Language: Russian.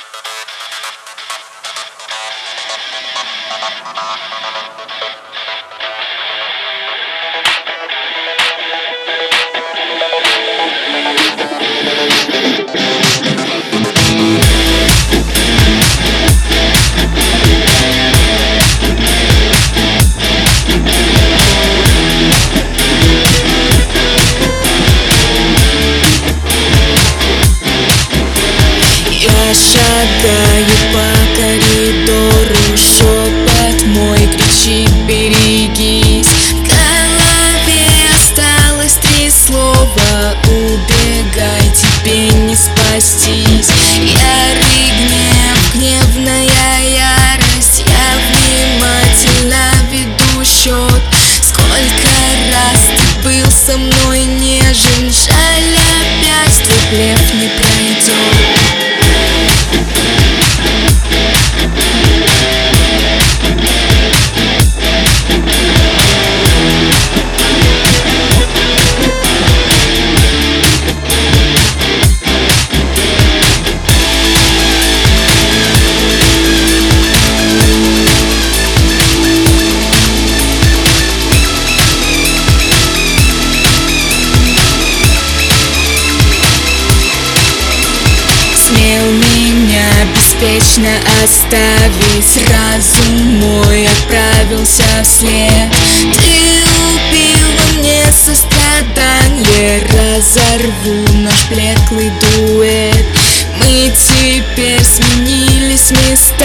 Шагаю по коридору, шепот мой, кричи, берегись. В голове осталось 3 слова: убегай, тебе не спастись. Ярый гнев, гневная ярость, я внимательно веду счет. Сколько раз ты был со мной нежен, жаль, опять твой блеф не пройдет. Смел меня беспечно оставить, разум мой отправился вслед. Ты убил во мне сострадание, разорву наш блеклый дуэт. Мы теперь сменились местами.